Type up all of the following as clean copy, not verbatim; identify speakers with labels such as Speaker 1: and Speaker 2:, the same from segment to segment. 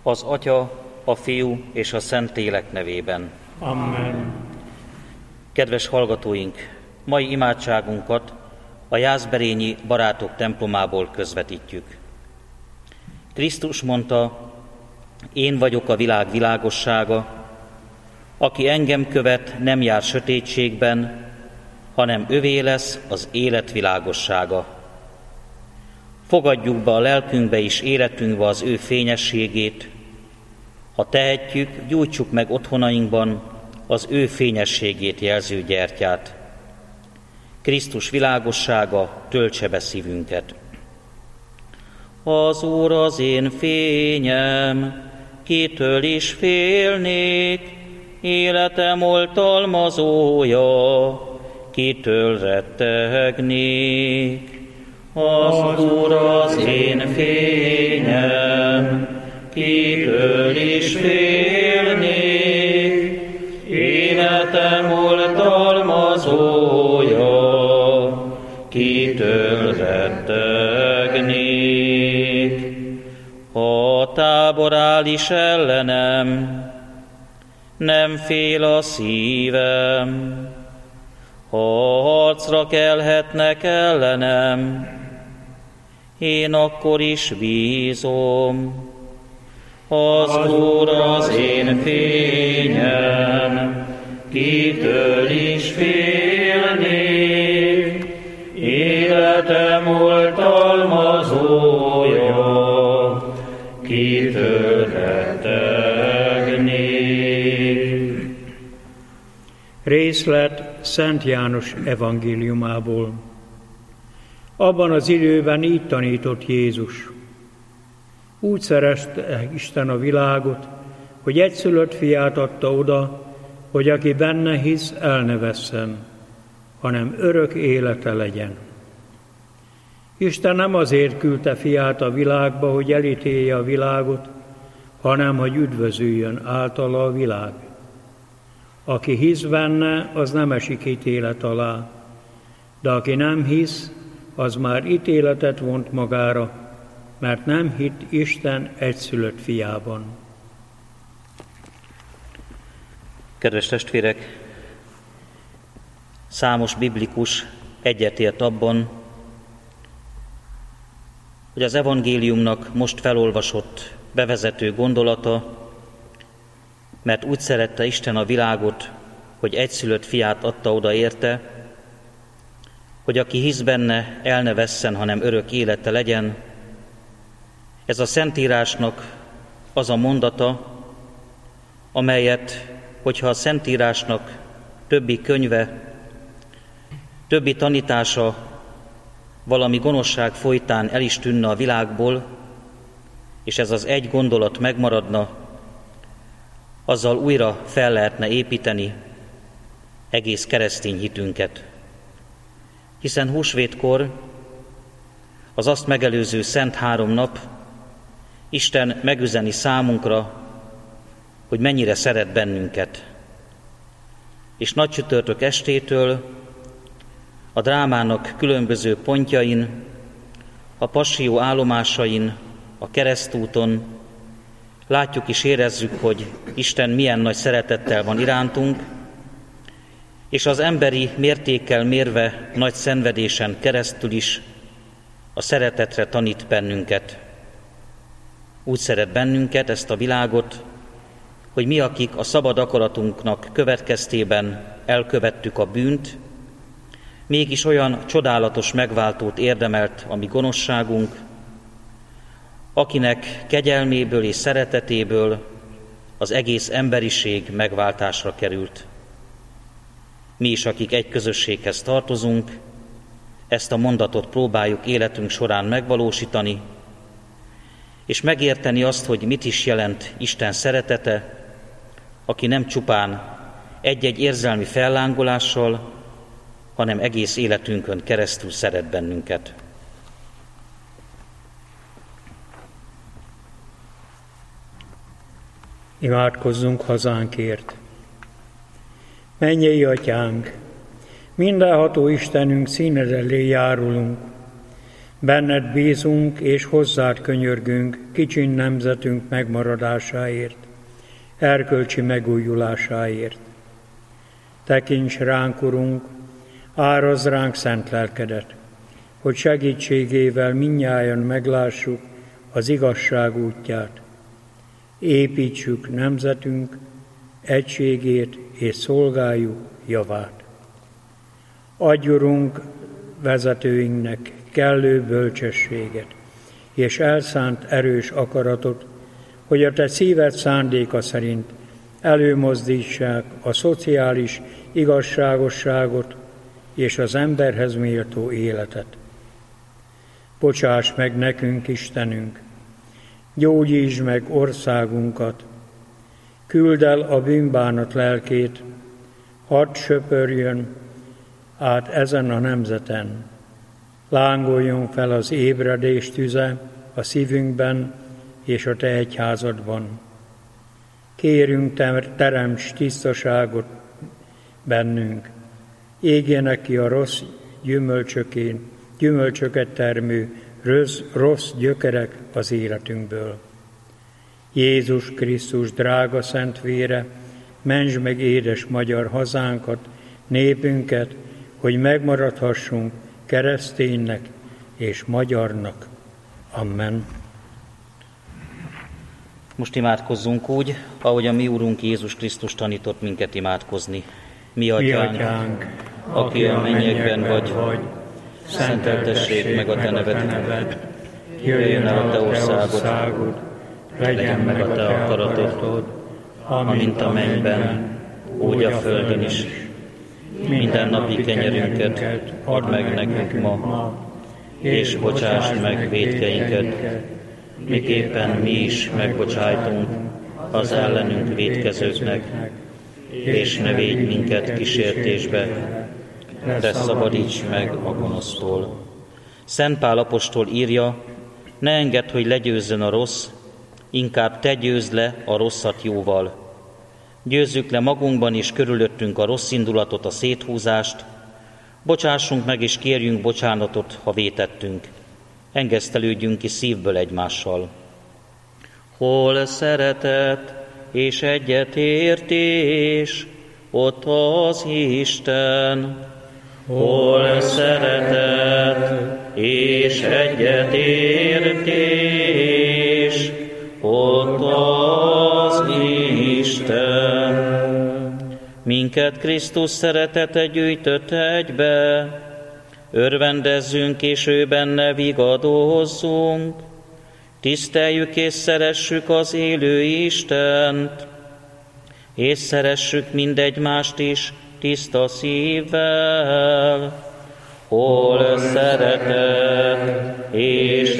Speaker 1: Az Atya, a Fiú és a Szentlélek nevében.
Speaker 2: Amen.
Speaker 1: Kedves hallgatóink, mai imádságunkat a Jászberényi Barátok templomából közvetítjük. Krisztus mondta: én vagyok a világ világossága, aki engem követ, nem jár sötétségben, hanem övé lesz az élet világossága. Fogadjuk be a lelkünkbe és életünkbe az ő fényességét. Ha tehetjük, gyújtsuk meg otthonainkban az ő fényességét jelző gyertyát. Krisztus világossága töltse be szívünket. Az Úr az én fényem, kitől is félnék, életem oltalmazója, kitől rettegnék. Az Úr az én fényem, kitől is félnék, életem oltalmazója, kitől rettegnék. Ha tábor áll is ellenem, nem fél a szívem, ha harcra kelhetnek ellenem, én akkor is bízom. Az Úr az én fényem, kitől is félnék, életem oltalmazója, kitől rettegnék.
Speaker 2: Részlet Szent János evangéliumából. Abban az időben így tanított Jézus: úgy szerette Isten a világot, hogy egyszülött fiát adta oda, hogy aki benne hisz, el ne vesszen, hanem örök élete legyen. Isten nem azért küldte fiát a világba, hogy elítélje a világot, hanem hogy üdvözüljön általa a világ. Aki hisz benne, az nem esik ítélet alá, de aki nem hisz, az már ítéletet vont magára, mert nem hitt Isten egyszülött fiában.
Speaker 1: Kedves testvérek, számos biblikus egyetért abban, hogy az evangéliumnak most felolvasott bevezető gondolata, mert úgy szerette Isten a világot, hogy egyszülött fiát adta oda érte, hogy aki hisz benne, el ne vesszen, hanem örök élete legyen. Ez a Szentírásnak az a mondata, amelyet, hogyha a Szentírásnak többi könyve, többi tanítása valami gonoszság folytán el is tűnne a világból, és ez az egy gondolat megmaradna, azzal újra fel lehetne építeni egész keresztény hitünket. Hiszen húsvétkor, az azt megelőző Szent 3 nap, Isten megüzeni számunkra, hogy mennyire szeret bennünket. És nagycsütörtök estétől a drámának különböző pontjain, a passzió állomásain, a keresztúton látjuk és érezzük, hogy Isten milyen nagy szeretettel van irántunk, és az emberi mértékkel mérve nagy szenvedésen keresztül is a szeretetre tanít bennünket. Úgy szeret bennünket, ezt a világot, hogy mi, akik a szabad akaratunknak következtében elkövettük a bűnt, mégis olyan csodálatos megváltót érdemelt a mi gonoszságunk, akinek kegyelméből és szeretetéből az egész emberiség megváltásra került. Mi is, akik egy közösséghez tartozunk, ezt a mondatot próbáljuk életünk során megvalósítani, és megérteni azt, hogy mit is jelent Isten szeretete, aki nem csupán egy-egy érzelmi fellángolással, hanem egész életünkön keresztül szeret bennünket.
Speaker 2: Imádkozzunk hazánkért. Mennyei Atyánk, mindenható Istenünk, színed elé járulunk. Benned bízunk és hozzád könyörgünk kicsin nemzetünk megmaradásáért, erkölcsi megújulásáért. Tekints ránk, Urunk, árazd ránk szent lelkedet, hogy segítségével mindnyájan meglássuk az igazság útját. Építsük nemzetünk egységét és szolgáljuk javát. Adj, Urunk, vezetőinknek kellő bölcsességet és elszánt erős akaratot, hogy a te szíved szándéka szerint előmozdítsák a szociális igazságosságot és az emberhez méltó életet. Bocsáss meg nekünk, Istenünk, gyógyítsd meg országunkat, küldd el a bűnbánat lelkét, hadd söpörjön át ezen a nemzeten, lángoljon fel az ébredés tüze a szívünkben és a te egyházadban. Kérünk, teremts tisztaságot bennünk, égjenek ki a rossz gyümölcsöket termő rossz gyökerek az életünkből. Jézus Krisztus drága szent vére, mentsd meg édes magyar hazánkat, népünket, hogy megmaradhassunk kereszténynek és magyarnak. Amen.
Speaker 1: Most imádkozzunk úgy, ahogy a mi Úrunk Jézus Krisztus tanított minket imádkozni. Mi Atyánk, aki a mennyekben vagy, szenteltessék meg a te neved, jöjjön el a te országod, legyen meg a te akaratod, amint a mennyben, úgy a földön is. Minden napi kenyerünket add meg nekünk ma, és bocsásd meg vétkeinket, miképpen mi is megbocsájtunk az ellenünk vétkezőknek, és ne védj minket kísértésbe, de szabadíts meg a gonosztól. Szent Pál apostol írja, ne engedd, hogy legyőzzön a rossz, inkább te győzd le a rosszat jóval. Győzzük le magunkban és körülöttünk a rossz indulatot, a széthúzást, bocsássunk meg és kérjünk bocsánatot, ha vétettünk. Engesztelődjünk ki szívből egymással. Hol szeretet és egyetértés, ott az Isten. Hol szeretet és egyetértés, ott az Isten. Minket Krisztus szeretete gyűjtött egybe, örvendezzünk és ő benne vigadozzunk, tiszteljük és szeressük az élő Istent, és szeressük mindegymást is tiszta szívvel. Hol szeretet és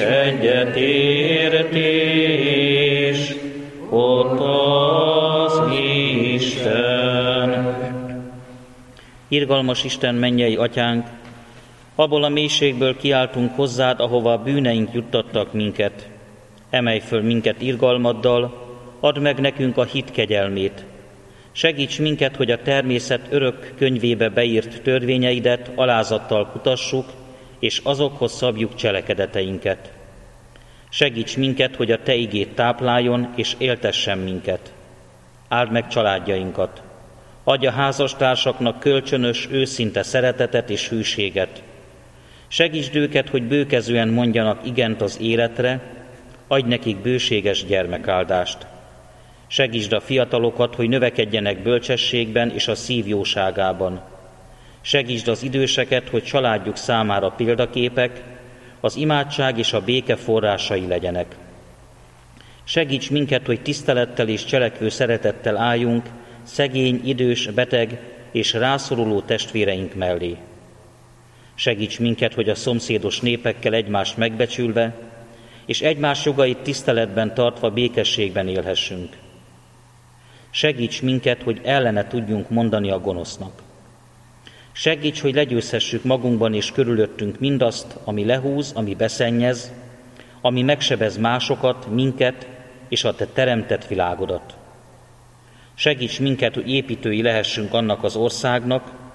Speaker 1: egyetértés, ott az Isten. Irgalmas Isten, mennyei Atyánk, abból a mélységből kiáltunk hozzád, ahova a bűneink juttattak minket. Emelj föl minket irgalmaddal, add meg nekünk a hit kegyelmét. Segíts minket, hogy a természet örök könyvébe beírt törvényeidet alázattal kutassuk, és azokhoz szabjuk cselekedeteinket. Segíts minket, hogy a te igét tápláljon és éltessen minket. Áld meg családjainkat. Adj a házastársaknak kölcsönös, őszinte szeretetet és hűséget. Segítsd őket, hogy bőkezően mondjanak igent az életre, adj nekik bőséges gyermekáldást. Segítsd a fiatalokat, hogy növekedjenek bölcsességben és a szív jóságában. Segítsd az időseket, hogy családjuk számára példaképek, az imádság és a béke forrásai legyenek. Segíts minket, hogy tisztelettel és cselekvő szeretettel álljunk szegény, idős, beteg és rászoruló testvéreink mellé. Segíts minket, hogy a szomszédos népekkel egymást megbecsülve, és egymás jogait tiszteletben tartva békességben élhessünk. Segíts minket, hogy ellene tudjunk mondani a gonosznak. Segíts, hogy legyőzhessük magunkban és körülöttünk mindazt, ami lehúz, ami beszennyez, ami megsebez másokat, minket és a te teremtett világodat. Segíts minket, hogy építői lehessünk annak az országnak,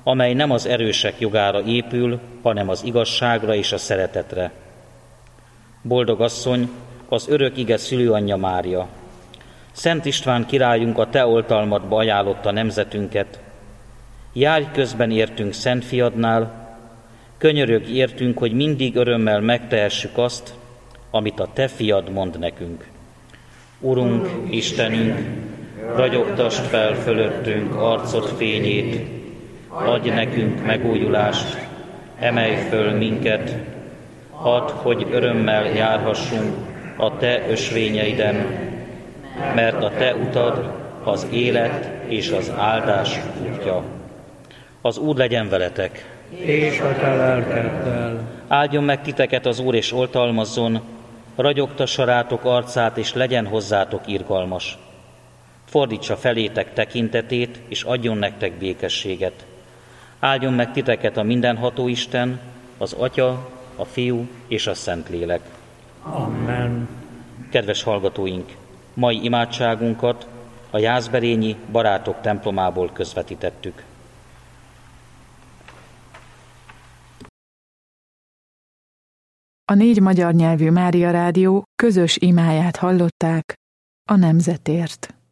Speaker 1: amely nem az erősek jogára épül, hanem az igazságra és a szeretetre. Boldog asszony, az örök ige szülőanyja Mária! Szent István királyunk a te oltalmadba ajánlotta nemzetünket. Járj közben értünk Szent Fiadnál, könyörögj értünk, hogy mindig örömmel megtehessük azt, amit a te fiad mond nekünk. Urunk, Istenünk, ragyogtasd fel fölöttünk arcod fényét, adj nekünk megújulást, emelj föl minket, add, hogy örömmel járhassunk a te ösvényeiden, mert a te utad az élet és az áldás útja. Az Úr legyen veletek!
Speaker 2: És a te lelkeddel.
Speaker 1: Áldjon meg titeket az Úr, és oltalmazzon, ragyogtassa rátok arcát, és legyen hozzátok irgalmas. Fordítsa felétek tekintetét, és adjon nektek békességet. Áldjon meg titeket a mindenható Isten, az Atya, a Fiú és a Szentlélek.
Speaker 2: Amen.
Speaker 1: Kedves hallgatóink, mai imádságunkat a jászberényi Barátok templomából közvetítettük.
Speaker 3: A 4 magyar nyelvű Mária Rádió közös imáját hallották a nemzetért.